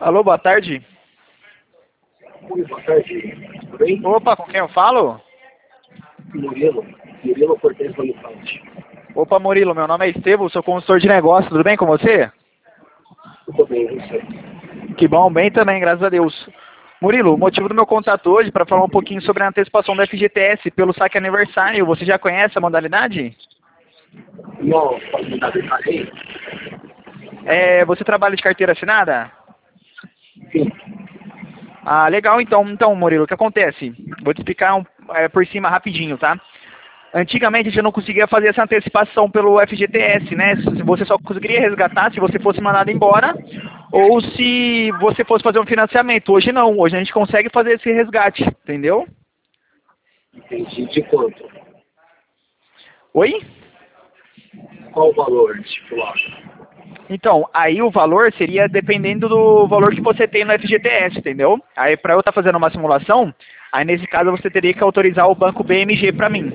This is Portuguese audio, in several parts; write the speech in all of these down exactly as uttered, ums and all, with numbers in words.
Alô, boa tarde. Oi, boa tarde. Tudo bem? Opa, com quem eu falo? Murilo. Murilo Cortez Bonifante. Opa, Murilo, meu nome é Estevam, sou consultor de negócios, tudo bem com você? Tudo bem, e você? Que bom, bem também, graças a Deus. Murilo, o motivo do meu contato hoje é para falar um pouquinho sobre a antecipação do F G T S pelo saque aniversário. Você já conhece a modalidade? Não, pode me dar detalhe? É, você trabalha de carteira assinada? Sim. Ah, legal, então, então, Murilo, o que acontece? Vou te explicar um, é, por cima rapidinho, tá? Antigamente a gente não conseguia fazer essa antecipação pelo F G T S, né? Você só conseguiria resgatar se você fosse mandado embora ou se você fosse fazer um financiamento. Hoje não, hoje a gente consegue fazer esse resgate, entendeu? Entendi. De quanto? Oi? Qual o valor estipulado? Então, aí o valor seria dependendo do valor que você tem no F G T S, entendeu? Aí para eu estar fazendo uma simulação, aí nesse caso você teria que autorizar o banco B M G para mim.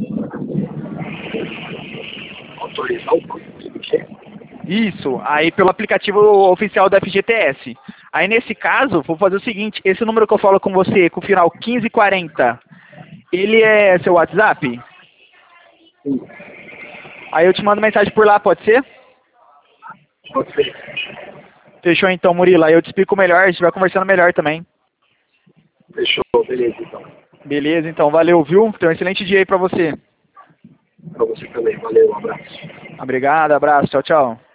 Autorizar o banco de mexer? Isso, aí pelo aplicativo oficial da F G T S. Aí nesse caso, vou fazer o seguinte, esse número que eu falo com você, com o final quinze quarenta, ele é seu WhatsApp? Sim. Aí eu te mando mensagem por lá, pode ser? Pode ser. Fechou então, Murilo, aí eu te explico melhor, a gente vai conversando melhor também. Fechou, beleza então. Beleza, então, valeu, viu? Então, um excelente dia aí pra você. Pra você também. Valeu, um abraço. Obrigado, abraço, tchau, tchau.